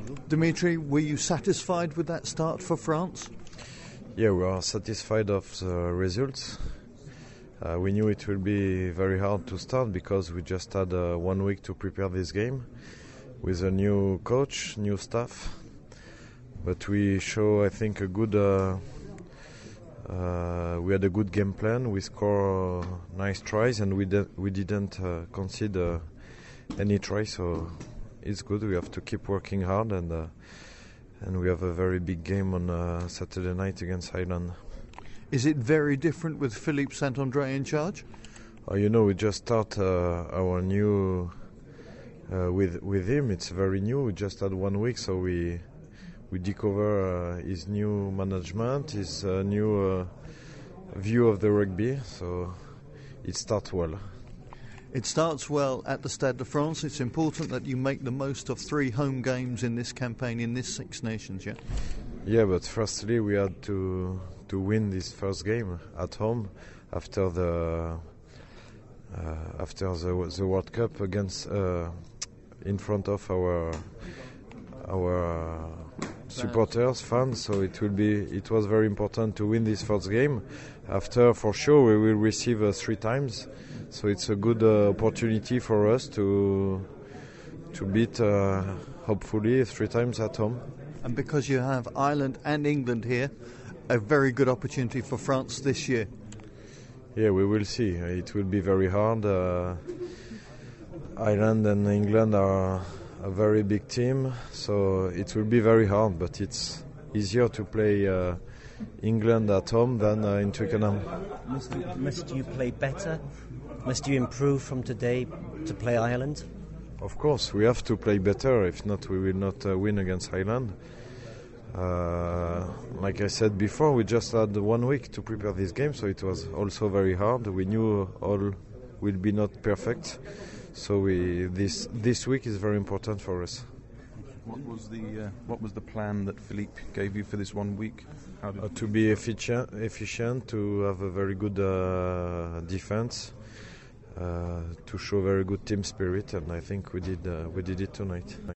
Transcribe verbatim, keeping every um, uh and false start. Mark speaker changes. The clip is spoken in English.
Speaker 1: Dimitri, were you satisfied with that start for France?
Speaker 2: Yeah, we are satisfied of the results. Uh, we knew it would be very hard to start because we just had uh, one week to prepare this game with a new coach, new staff. But we show, I think, a good. Uh, uh, we had a good game plan. We score uh, nice tries, and we de- we didn't uh, concede uh, any try. So it's good. We have to keep working hard, and uh, and we have a very big game on uh, Saturday night against Ireland.
Speaker 1: Is it very different with Philippe Saint-André in charge?
Speaker 2: Uh, you know, we just start uh, our new uh, with with him. It's very new. We just had one week, so we we discover uh, his new management, his uh, new uh, view of the rugby. So it starts well.
Speaker 1: It starts well at the Stade de France. It's important that you make the most of three home games in this campaign in this Six Nations. Yeah.
Speaker 2: Yeah, but firstly we had to. to win this first game at home after the uh, after the, the World Cup against uh, in front of our our supporters, fans. So it will be it was very important to win this first game. After, for sure, we will receive uh, three times. So it's a good uh, opportunity for us to to beat uh, hopefully three times at home.
Speaker 1: And because you have Ireland and England here, a very good opportunity for France this year.
Speaker 2: Yeah, we will see. It will be very hard. Uh, Ireland and England are a very big team, so it will be very hard, but it's easier to play uh, England at home than uh, in Twickenham.
Speaker 3: Must, must you play better? Must you improve from today to play Ireland?
Speaker 2: Of course, we have to play better. If not, we will not uh, win against Ireland. Uh, like I said before, we just had one week to prepare this game, so it was also very hard. We knew all will be not perfect, so we this this week is very important for us.
Speaker 4: What was the uh, what was the plan that Philippe gave you for this one week? How did
Speaker 2: uh, to be efficient, efficient, to have a very good uh, defense, uh, to show very good team spirit, and I think we did uh, we did it tonight.